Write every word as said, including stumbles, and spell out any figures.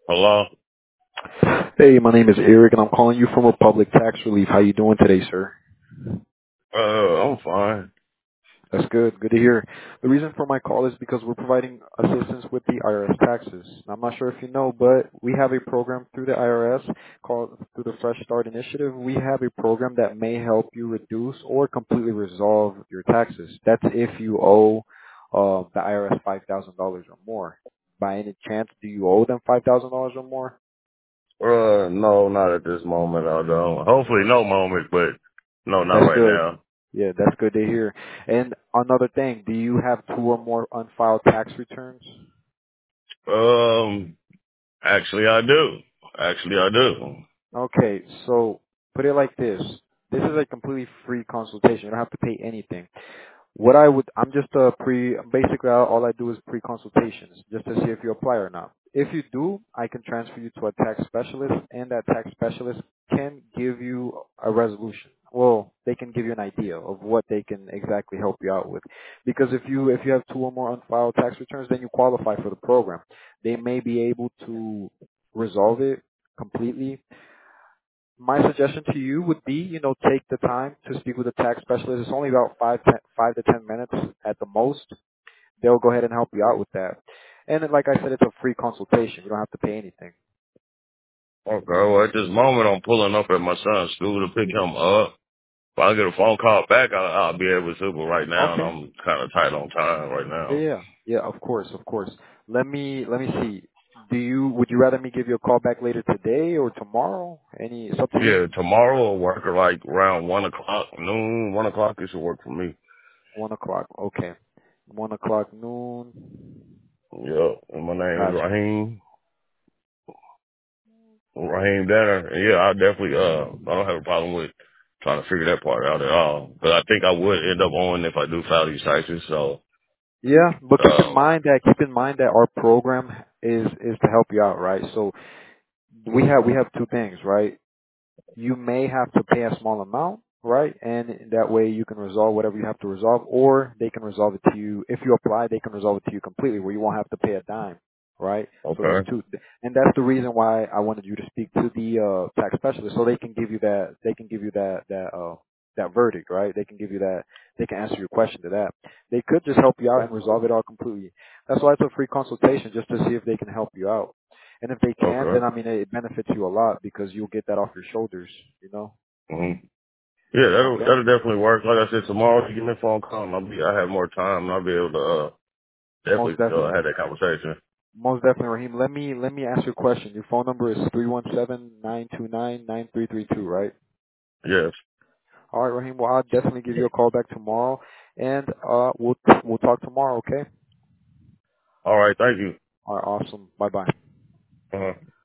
Hello? Hey, my name is Eric, and I'm calling you from Republic Tax Relief. How you doing today, sir? Uh, I'm fine. That's good. Good to hear. The reason for my call is because we're providing assistance with the I R S taxes. I'm not sure if you know, but we have a program through the I R S called through the Fresh Start Initiative. We have a program that may help you reduce or completely resolve your taxes. That's if you owe uh, the I R S five thousand dollars or more. By any chance, do you owe them five thousand dollars or more? Uh, no, not at this moment, I don't. Hopefully no moment, but no, not That's right good. now. Yeah, that's good to hear. And another thing, do you have two or more unfiled tax returns? Um, actually I do. Actually I do. Okay, so put it like this. This is a completely free consultation. You don't have to pay anything. What I would, I'm just a pre, basically all all I do is pre-consultations just to see if you apply or not. If you do, I can transfer you to a tax specialist and that tax specialist can give you a resolution. Well, they can give you an idea of what they can exactly help you out with. Because if you, if you have two or more unfiled tax returns, then you qualify for the program. They may be able to resolve it completely. My suggestion to you would be, you know, take the time to speak with a tax specialist. It's only about five, ten, five to ten minutes at the most. They'll go ahead and help you out with that. And then, like I said, it's a free consultation. You don't have to pay anything. Okay, well at this moment I'm pulling up at my son's school to pick him up. If I get a phone call back, I'll, I'll be able to, but right now Okay. I'm kind of tight on time right Yeah, now. yeah, yeah. Of course, of course. Let me let me see. Do you would you rather me give you a call back later today or tomorrow? Any? It's up to you. Yeah, tomorrow will work at like around one o'clock, noon, one o'clock, it should work for me. One o'clock. Okay. One o'clock noon. Yeah, and my name is Gotcha. Raheem. Raheem Danner. And yeah, I definitely, uh, I don't have a problem with trying to figure that part out at all. But I think I would end up owing if I do file these taxes. So, Yeah, but keep in um, mind that keep in mind that our program is is to help you out, right? So we have we have two things, right? You may have to pay a small amount, right? And that way you can resolve whatever you have to resolve, or they can resolve it to you. If you apply, they can resolve it to you completely, where you won't have to pay a dime, right? So there's okay, two, and that's the reason why I wanted you to speak to the uh, tax specialist, so they can give you that, they can give you that that uh, that verdict, right? They can give you that, they can answer your question to that. They could just help you out and resolve it all completely. That's why it's a free consultation, just to see if they can help you out. And if they can, then okay. I mean, it benefits you a lot because you'll get that off your shoulders, you know? hmm Yeah, that'll, Okay. that'll definitely work. Like I said, tomorrow you give me a phone call and I'll be, I have more time and I'll be able to, uh, Most definitely, uh, definitely. have that conversation. Most definitely, Raheem. Let me, let me ask you a question. Your phone number is three one seven, nine two nine, nine three three two, right? Yes. All right, Raheem. Well, I'll definitely give you a call back tomorrow and, uh, we'll, we'll talk tomorrow, okay? All right. Thank you. All right. Awesome. Bye bye. Uh-huh.